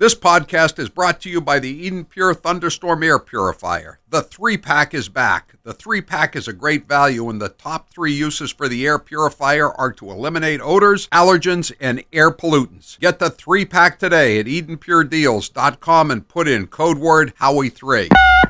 This podcast is brought to you by the Eden Pure Thunderstorm Air Purifier. The 3-pack is back. The 3-pack is a great value, and the top 3 uses for the air purifier are to eliminate odors, allergens, and air pollutants. Get the 3-pack today at EdenPureDeals.com and put in code word Howie3.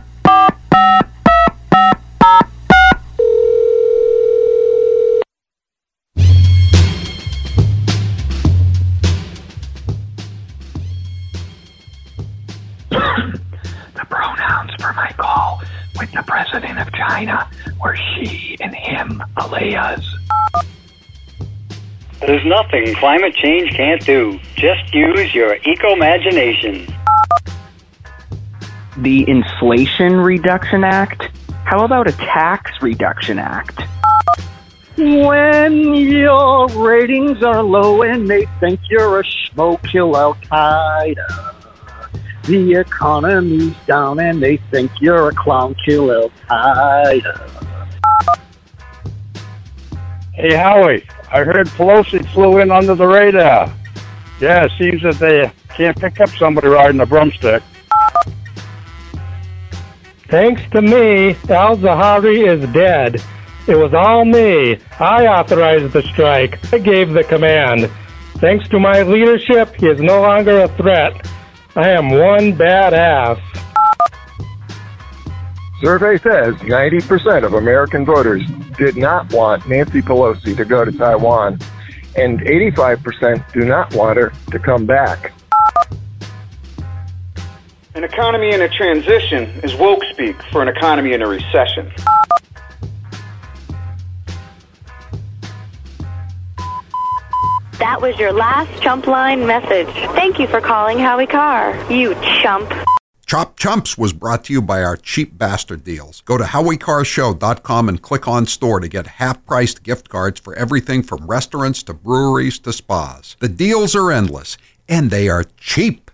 The pronouns for my call with the president of China were she and him, Aleas. There's nothing climate change can't do. Just use your eco-imagination. The Inflation Reduction Act? How about a Tax Reduction Act? When your ratings are low and they think you're a schmo, kill Al-Qaeda. The economy's down and they think you're a clown, kill Al-Qaeda. Hey, Howie, I heard Pelosi flew in under the radar. Yeah, it seems that they can't pick up somebody riding a broomstick. Thanks to me, al-Zawahiri is dead. It was all me. I authorized the strike. I gave the command. Thanks to my leadership, he is no longer a threat. I am one badass. Survey says 90% of American voters did not want Nancy Pelosi to go to Taiwan, and 85% do not want her to come back. An economy in a transition is woke speak for an economy in a recession. That was your last chump line message. Thank you for calling Howie Carr, you chump. Chop Chumps was brought to you by our cheap bastard deals. Go to HowieCarrShow.com and click on store to get half-priced gift cards for everything from restaurants to breweries to spas. The deals are endless, and they are cheap.